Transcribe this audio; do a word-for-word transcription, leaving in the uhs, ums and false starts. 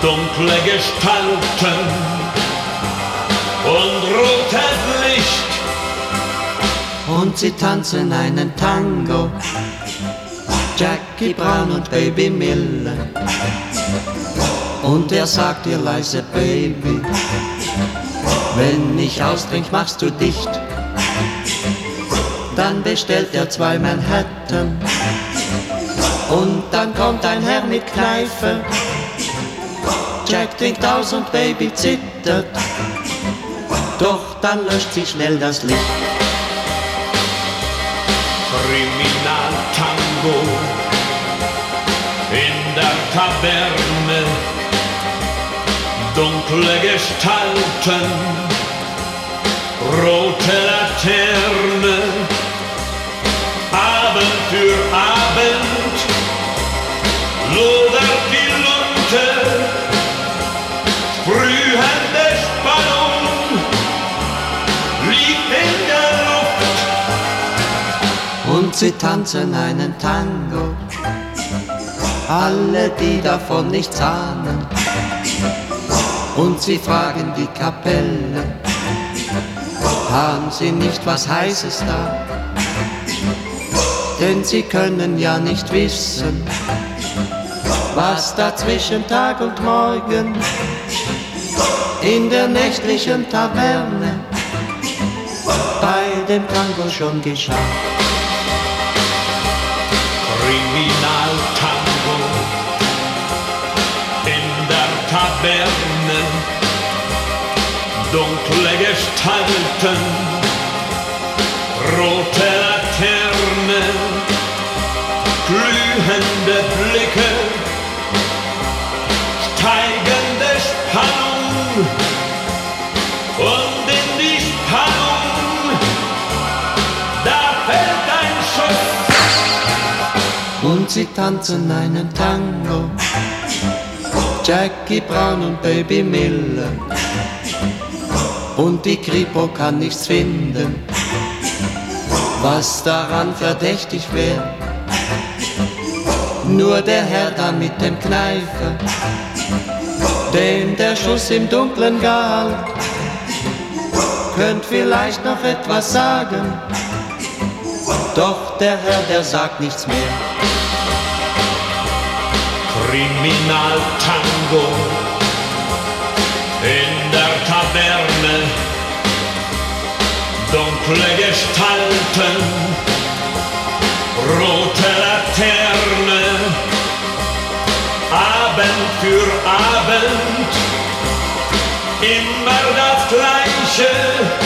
dunkle Gestalten und rotes Licht. Und sie tanzen einen Tango, Jackie Brown und Baby Miller. Und er sagt ihr leise, Baby, wenn ich austrink, machst du dicht. Dann bestellt er zwei Manhattan und dann kommt ein Herr mit Kneife. Jack trinkt aus und Baby zittert, doch dann löscht sie schnell das Licht. Kriminaltango in der Taverne, dunkle Gestalten, rote Laterne, Abend für Abend lodert die Lunte, sprühende Spannung liegt in der Luft. Und sie tanzen einen Tango, alle, die davon nichts ahnen. Und sie fragen die Kapelle, haben Sie nicht was Heißes da? Denn sie können ja nicht wissen, was da zwischen Tag und Morgen in der nächtlichen Taverne bei dem Tango schon geschah. Kriminaltango in der Taverne, dunkle Gestalten, rote Laterne, glühende Blicke, steigende Spannung und in die Spannung, da fällt ein Schuss. Und sie tanzen einen Tango, Jackie Brown und Baby Miller. Und die Kripo kann nichts finden, was daran verdächtig wäre. Nur der Herr da mit dem Kneifer, dem der Schuss im Dunkeln galt, könnt vielleicht noch etwas sagen, doch der Herr, der sagt nichts mehr. Kriminaltango in der Taverne, dunkle Gestalten, rote Laterne, Abend für Abend, immer das Gleiche.